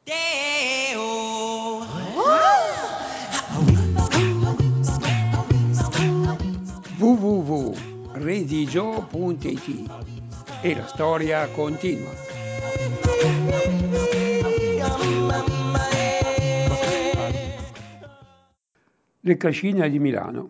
www.redigio.it e la storia continua. Le Cascine di Milano.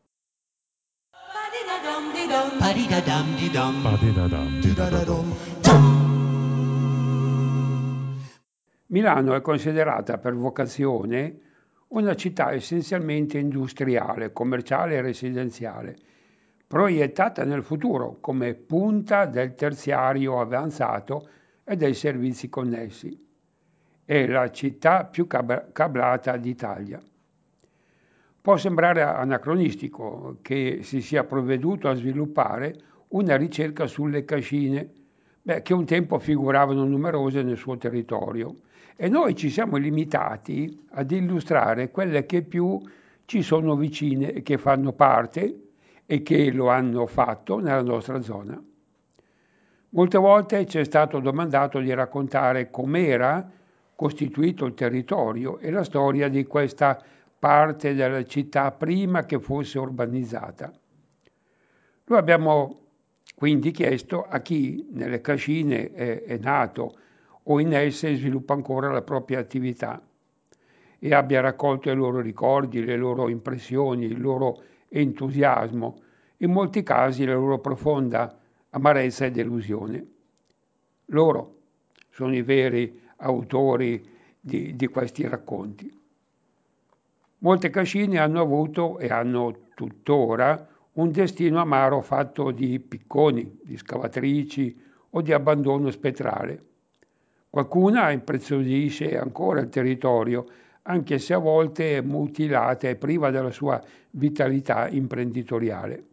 Milano è considerata per vocazione una città essenzialmente industriale, commerciale e residenziale, proiettata nel futuro come punta del terziario avanzato e dei servizi connessi. È la città più cablata d'Italia. Può sembrare anacronistico che si sia provveduto a sviluppare una ricerca sulle cascine, che un tempo figuravano numerose nel suo territorio, e noi ci siamo limitati ad illustrare quelle che più ci sono vicine e che fanno parte e che lo hanno fatto nella nostra zona. Molte volte ci è stato domandato di raccontare com'era costituito il territorio e la storia di questa parte della città prima che fosse urbanizzata. Noi abbiamo quindi chiesto a chi nelle cascine è nato o in esse sviluppa ancora la propria attività e abbia raccolto i loro ricordi, le loro impressioni, il loro entusiasmo, in molti casi la loro profonda amarezza e delusione. Loro sono i veri autori di questi racconti. Molte cascine hanno avuto e hanno tuttora un destino amaro fatto di picconi, di scavatrici o di abbandono spettrale. Qualcuna impreziosisce ancora il territorio, anche se a volte è mutilata e priva della sua vitalità imprenditoriale.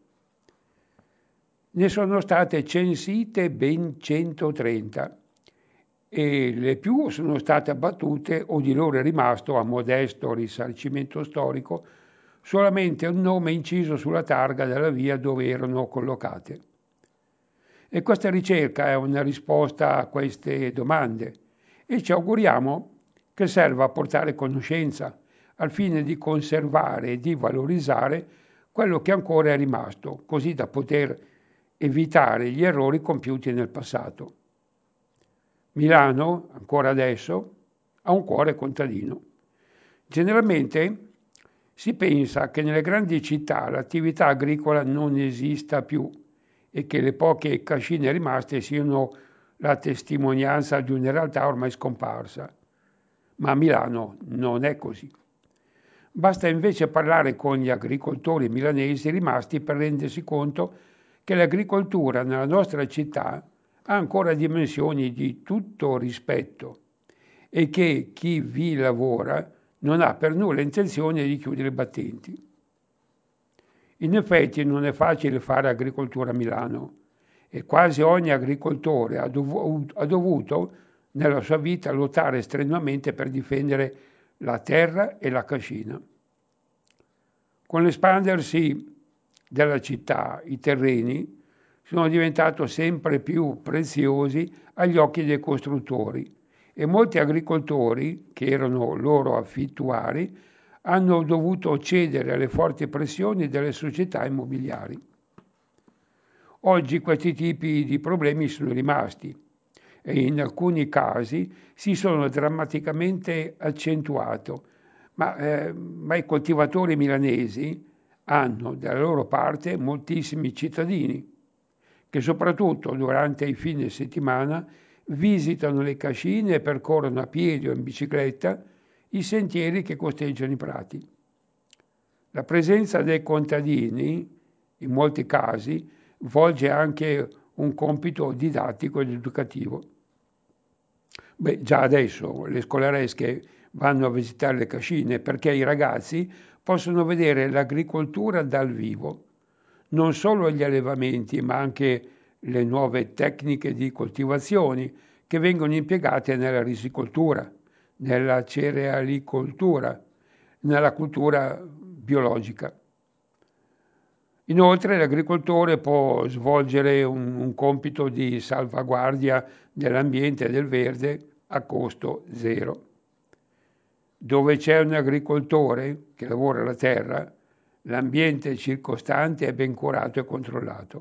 Ne sono state censite ben 130 e le più sono state abbattute o di loro è rimasto, a modesto risarcimento storico, solamente un nome inciso sulla targa della via dove erano collocate. E questa ricerca è una risposta a queste domande e ci auguriamo che serva a portare conoscenza al fine di conservare e di valorizzare quello che ancora è rimasto, così da poter evitare gli errori compiuti nel passato. Milano, ancora adesso, ha un cuore contadino. Generalmente si pensa che nelle grandi città l'attività agricola non esista più e che le poche cascine rimaste siano la testimonianza di una realtà ormai scomparsa. Ma a Milano non è così. Basta invece parlare con gli agricoltori milanesi rimasti per rendersi conto che l'agricoltura nella nostra città ha ancora dimensioni di tutto rispetto e che chi vi lavora non ha per nulla intenzione di chiudere i battenti. In effetti non è facile fare agricoltura a Milano e quasi ogni agricoltore ha dovuto nella sua vita lottare strenuamente per difendere la terra e la cascina. Con l'espandersi della città, i terreni sono diventati sempre più preziosi agli occhi dei costruttori e molti agricoltori, che erano loro affittuari, hanno dovuto cedere alle forti pressioni delle società immobiliari. Oggi questi tipi di problemi sono rimasti e in alcuni casi si sono drammaticamente accentuati, ma i coltivatori milanesi hanno dalla loro parte moltissimi cittadini che soprattutto durante i fine settimana visitano le cascine e percorrono a piedi o in bicicletta i sentieri che costeggiano i prati. La presenza dei contadini, in molti casi, volge anche un compito didattico ed educativo. Già adesso le scolaresche vanno a visitare le cascine perché i ragazzi possono vedere l'agricoltura dal vivo, non solo gli allevamenti, ma anche le nuove tecniche di coltivazione che vengono impiegate nella risicoltura, nella cerealicoltura, nella cultura biologica. Inoltre l'agricoltore può svolgere un compito di salvaguardia dell'ambiente e del verde a costo zero. Dove c'è un agricoltore che lavora la terra, l'ambiente circostante è ben curato e controllato.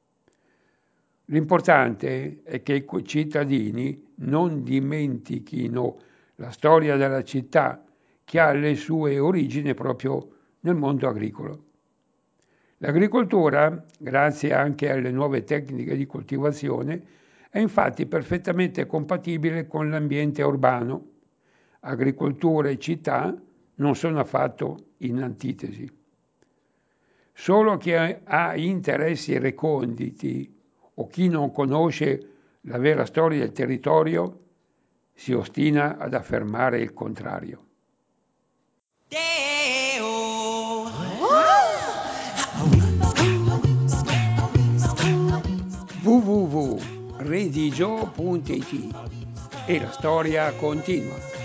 L'importante è che i cittadini non dimentichino la storia della città che ha le sue origini proprio nel mondo agricolo. L'agricoltura, grazie anche alle nuove tecniche di coltivazione, è infatti perfettamente compatibile con l'ambiente urbano. Agricoltura e città non sono affatto in antitesi. Solo chi ha interessi reconditi o chi non conosce la vera storia del territorio si ostina ad affermare il contrario. www.redigio.it e la storia continua.